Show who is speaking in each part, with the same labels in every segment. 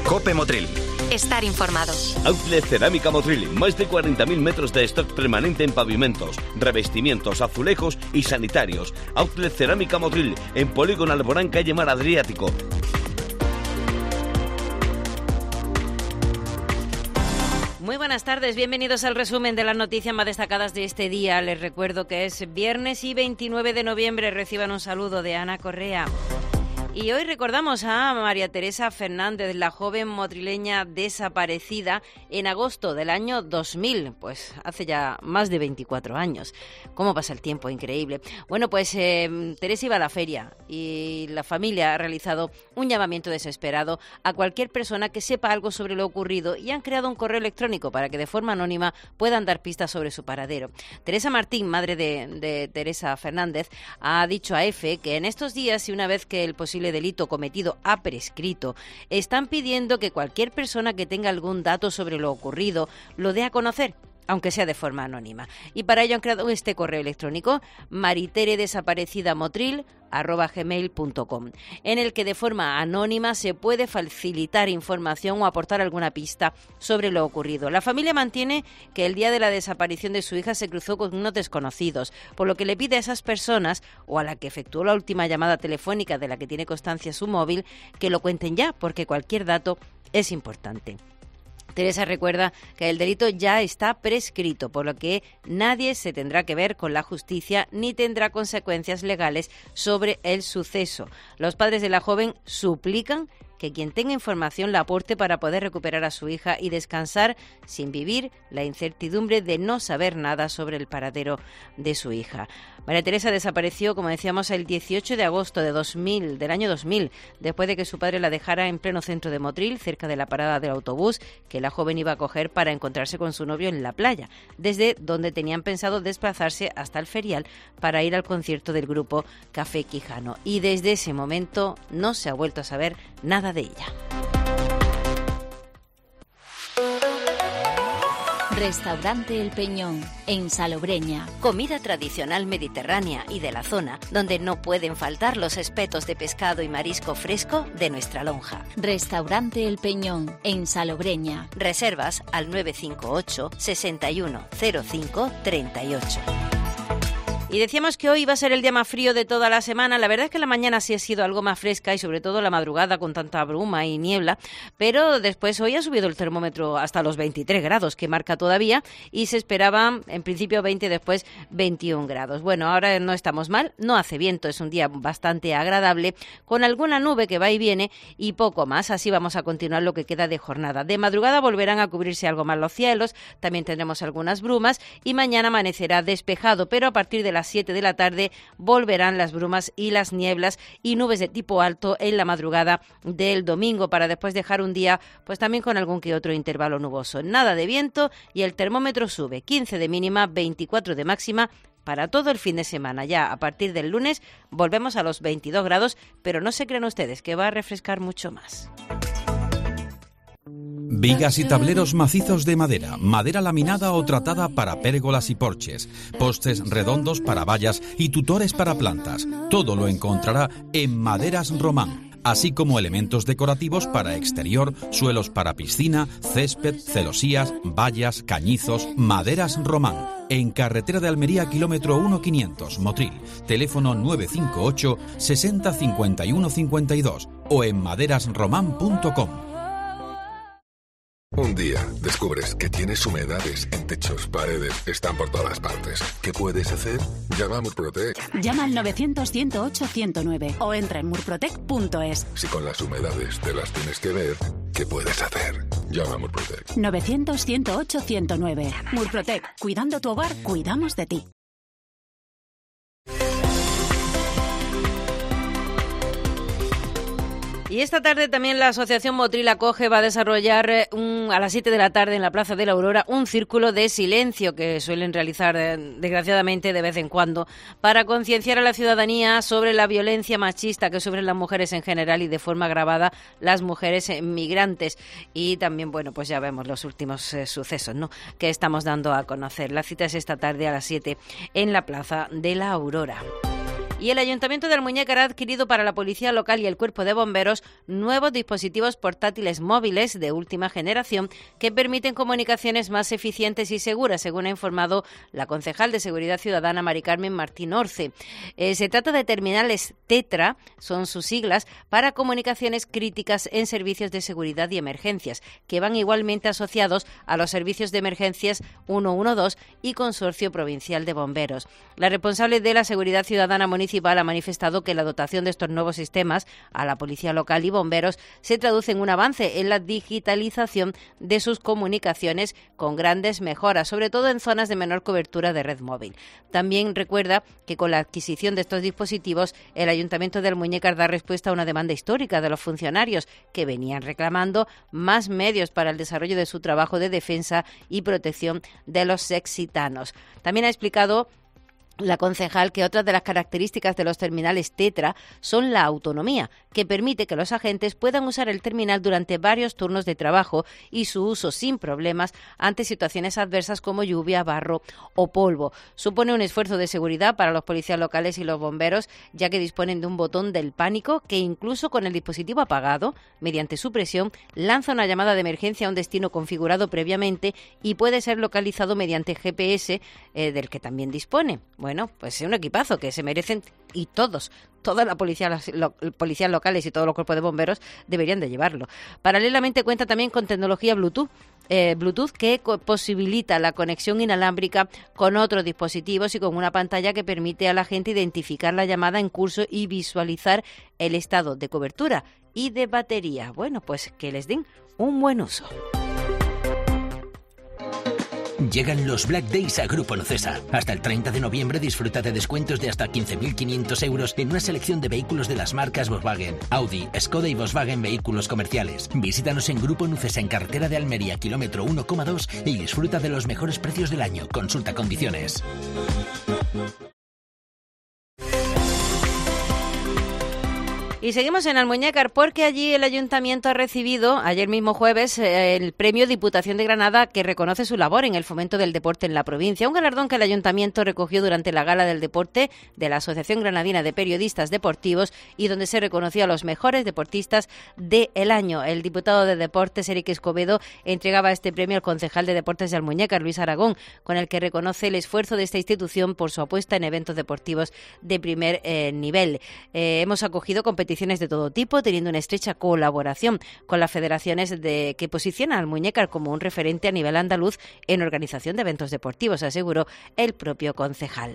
Speaker 1: COPE Motril.
Speaker 2: Estar informado.
Speaker 3: Outlet Cerámica Motril. Más de 40.000 metros de stock permanente en pavimentos, revestimientos, azulejos y sanitarios. Outlet Cerámica Motril. En Polígono Alborán, calle Mar Adriático.
Speaker 4: Muy buenas tardes, bienvenidos al resumen de las noticias más destacadas de este día. Les recuerdo que es viernes y 29 de noviembre. Reciban un saludo de Ana Correa. Y hoy recordamos a María Teresa Fernández, la joven motrileña desaparecida en agosto del año 2000, pues hace ya más de 24 años. ¿Cómo pasa el tiempo? Increíble. Bueno, pues Teresa iba a la feria y la familia ha realizado un llamamiento desesperado a cualquier persona que sepa algo sobre lo ocurrido y han creado un correo electrónico para que de forma anónima puedan dar pistas sobre su paradero. Teresa Martín, madre de Teresa Fernández, ha dicho a EFE que en estos días y una vez que el posible delito cometido ha prescrito, están pidiendo que cualquier persona que tenga algún dato sobre lo ocurrido lo dé a conocer, aunque sea de forma anónima. Y para ello han creado este correo electrónico, mariteredesaparecida@gmail.com, en el que de forma anónima se puede facilitar información o aportar alguna pista sobre lo ocurrido. La familia mantiene que el día de la desaparición de su hija se cruzó con unos desconocidos, por lo que le pide a esas personas, o a la que efectuó la última llamada telefónica de la que tiene constancia su móvil, que lo cuenten ya, porque cualquier dato es importante. Teresa recuerda que el delito ya está prescrito, por lo que nadie se tendrá que ver con la justicia ni tendrá consecuencias legales sobre el suceso. Los padres de la joven suplican que quien tenga información la aporte para poder recuperar a su hija y descansar sin vivir la incertidumbre de no saber nada sobre el paradero de su hija. María Teresa desapareció, como decíamos, el 18 de agosto del año 2000, después de que su padre la dejara en pleno centro de Motril, cerca de la parada del autobús que la joven iba a coger para encontrarse con su novio en la playa, desde donde tenían pensado desplazarse hasta el ferial para ir al concierto del grupo Café Quijano. Y desde ese momento no se ha vuelto a saber nada de ella.
Speaker 5: Restaurante El Peñón, en Salobreña.
Speaker 2: Comida tradicional mediterránea y de la zona, donde no pueden faltar los espetos de pescado y marisco fresco de nuestra lonja.
Speaker 5: Restaurante El Peñón, en Salobreña.
Speaker 2: Reservas al 958 61 05 38.
Speaker 4: Y decíamos que hoy va a ser el día más frío de toda la semana. La verdad es que la mañana sí ha sido algo más fresca y sobre todo la madrugada con tanta bruma y niebla, pero después hoy ha subido el termómetro hasta los 23 grados que marca todavía y se esperaban en principio 20, después 21 grados. Bueno, ahora no estamos mal, no hace viento, es un día bastante agradable con alguna nube que va y viene y poco más. Así vamos a continuar lo que queda de jornada. De madrugada volverán a cubrirse algo más los cielos, también tendremos algunas brumas y mañana amanecerá despejado, pero a partir de las 7 de la tarde volverán las brumas y las nieblas y nubes de tipo alto en la madrugada del domingo, para después dejar un día pues también con algún que otro intervalo nuboso. Nada de viento y el termómetro sube, 15 de mínima, 24 de máxima para todo el fin de semana. Ya a partir del lunes volvemos a los 22 grados, pero no se crean ustedes que va a refrescar mucho más.
Speaker 6: Vigas y tableros macizos de madera, madera laminada o tratada para pérgolas y porches, postes redondos para vallas y tutores para plantas. Todo lo encontrará en Maderas Román, así como elementos decorativos para exterior, suelos para piscina, césped, celosías, vallas, cañizos. Maderas Román, en carretera de Almería, kilómetro 1500, Motril, teléfono 958 60 51 52 o en maderasroman.com.
Speaker 7: Un día descubres que tienes humedades en techos, paredes, están por todas partes. ¿Qué puedes hacer? Llama a Murprotec.
Speaker 8: Llama al 900-108-109 o entra en murprotec.es.
Speaker 7: Si con las humedades te las tienes que ver, ¿qué puedes hacer? Llama a Murprotec.
Speaker 8: 900-108-109. Murprotec. Cuidando tu hogar, cuidamos de ti.
Speaker 4: Y esta tarde también la Asociación Motril Acoge va a desarrollar a las 7 de la tarde en la Plaza de la Aurora un círculo de silencio que suelen realizar desgraciadamente de vez en cuando para concienciar a la ciudadanía sobre la violencia machista que sufren las mujeres en general y de forma agravada las mujeres migrantes. Y también, bueno, pues ya vemos los últimos sucesos, ¿no?, que estamos dando a conocer. La cita es esta tarde a las 7 en la Plaza de la Aurora. Y el Ayuntamiento de Almuñécar ha adquirido para la Policía Local y el Cuerpo de Bomberos nuevos dispositivos portátiles móviles de última generación que permiten comunicaciones más eficientes y seguras, según ha informado la concejal de Seguridad Ciudadana, Mari Carmen Martín Orce. Se trata de terminales Tetra, son sus siglas, para comunicaciones críticas en servicios de seguridad y emergencias, que van igualmente asociados a los servicios de emergencias 112 y Consorcio Provincial de Bomberos. La responsable de la Seguridad Ciudadana Municipal ha manifestado que la dotación de estos nuevos sistemas a la Policía Local y Bomberos se traduce en un avance en la digitalización de sus comunicaciones con grandes mejoras, sobre todo en zonas de menor cobertura de red móvil. También recuerda que con la adquisición de estos dispositivos, el Ayuntamiento de Almuñécar da respuesta a una demanda histórica de los funcionarios que venían reclamando más medios para el desarrollo de su trabajo de defensa y protección de los sexitanos. También ha explicado la concejal que otras de las características de los terminales Tetra son la autonomía, que permite que los agentes puedan usar el terminal durante varios turnos de trabajo y su uso sin problemas ante situaciones adversas como lluvia, barro o polvo. Supone un esfuerzo de seguridad para los policías locales y los bomberos, ya que disponen de un botón del pánico que incluso con el dispositivo apagado, mediante su presión, lanza una llamada de emergencia a un destino configurado previamente y puede ser localizado mediante GPS, del que también dispone. Bueno, pues es un equipazo que se merecen y todas las policías locales y todos los cuerpos de bomberos deberían de llevarlo. Paralelamente cuenta también con tecnología Bluetooth que posibilita la conexión inalámbrica con otros dispositivos y con una pantalla que permite a la gente identificar la llamada en curso y visualizar el estado de cobertura y de batería. Bueno, pues que les den un buen uso.
Speaker 1: Llegan los Black Days a Grupo Nocesa. Hasta el 30 de noviembre disfruta de descuentos de hasta 15.500 euros en una selección de vehículos de las marcas Volkswagen, Audi, Skoda y Volkswagen Vehículos Comerciales. Visítanos en Grupo Nocesa en carretera de Almería, kilómetro 1,2 y disfruta de los mejores precios del año. Consulta condiciones.
Speaker 4: Y seguimos en Almuñécar porque allí el Ayuntamiento ha recibido, ayer mismo jueves, el premio Diputación de Granada que reconoce su labor en el fomento del deporte en la provincia. Un galardón que el Ayuntamiento recogió durante la Gala del Deporte de la Asociación Granadina de Periodistas Deportivos y donde se reconoció a los mejores deportistas del año. El diputado de Deportes, Eric Escobedo, entregaba este premio al concejal de Deportes de Almuñécar, Luis Aragón, con el que reconoce el esfuerzo de esta institución por su apuesta en eventos deportivos de primer nivel. Hemos acogido competiciones de todo tipo, teniendo una estrecha colaboración con las federaciones que posicionan a Almuñécar como un referente a nivel andaluz en organización de eventos deportivos, aseguró el propio concejal.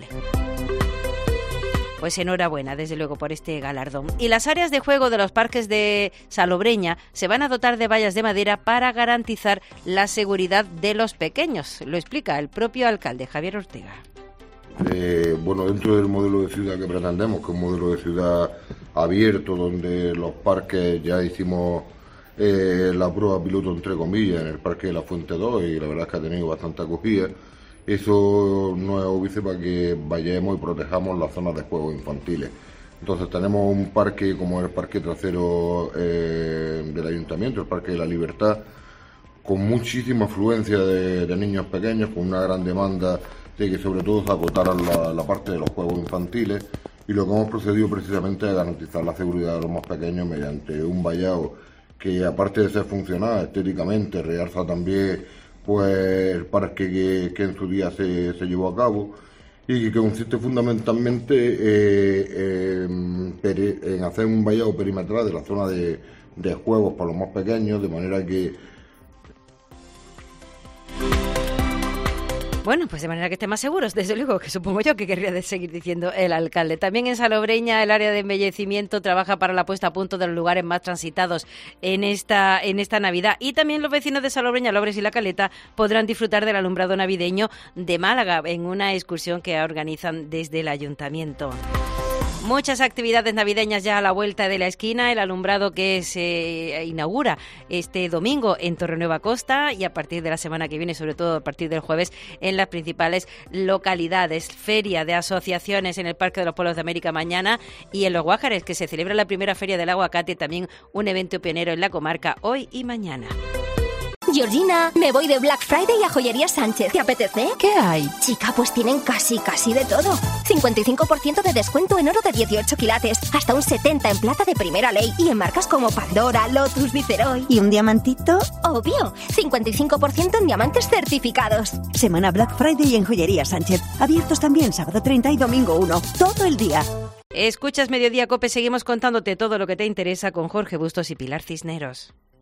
Speaker 4: Pues enhorabuena, desde luego, por este galardón. Y las áreas de juego de los parques de Salobreña se van a dotar de vallas de madera para garantizar la seguridad de los pequeños. Lo explica el propio alcalde, Javier Ortega.
Speaker 9: Dentro del modelo de ciudad que pretendemos, que es un modelo de ciudad abierto, donde los parques ya hicimos la prueba piloto, entre comillas, en el Parque de la Fuente 2, y la verdad es que ha tenido bastante acogida. Eso no es óbice para que vayamos y protejamos las zonas de juegos infantiles. Entonces tenemos un parque como el parque trasero del Ayuntamiento, el Parque de la Libertad, con muchísima afluencia de niños pequeños, con una gran demanda de que sobre todo se acotaran la parte de los juegos infantiles, y lo que hemos procedido precisamente es garantizar la seguridad de los más pequeños mediante un vallado que, aparte de ser funcional estéticamente, realza también pues el parque que en su día se llevó a cabo, y que consiste fundamentalmente en hacer un vallado perimetral de la zona de juegos para los más pequeños, de manera que
Speaker 4: Bueno, pues de manera que estén más seguros, desde luego, que supongo yo que querría seguir diciendo el alcalde. También en Salobreña, el área de embellecimiento trabaja para la puesta a punto de los lugares más transitados en esta Navidad. Y también los vecinos de Salobreña, Lobres y La Caleta podrán disfrutar del alumbrado navideño de Málaga en una excursión que organizan desde el ayuntamiento. Muchas actividades navideñas ya a la vuelta de la esquina, el alumbrado que se inaugura este domingo en Torrenueva Costa y a partir de la semana que viene, sobre todo a partir del jueves, en las principales localidades. Feria de asociaciones en el Parque de los Pueblos de América mañana y en Los Guájares, que se celebra la primera Feria del Aguacate, también un evento pionero en la comarca hoy y mañana.
Speaker 10: Georgina, me voy de Black Friday a Joyería Sánchez. ¿Te apetece?
Speaker 11: ¿Qué hay?
Speaker 10: Chica, pues tienen casi de todo. 55% de descuento en oro de 18 quilates, hasta un 70% en plata de primera ley y en marcas como Pandora, Lotus, Viceroy.
Speaker 12: ¿Y un diamantito?
Speaker 10: Obvio, 55% en diamantes certificados.
Speaker 12: Semana Black Friday en Joyería Sánchez. Abiertos también sábado 30 y domingo 1. Todo el día.
Speaker 4: Escuchas Mediodía Cope, seguimos contándote todo lo que te interesa con Jorge Bustos y Pilar Cisneros.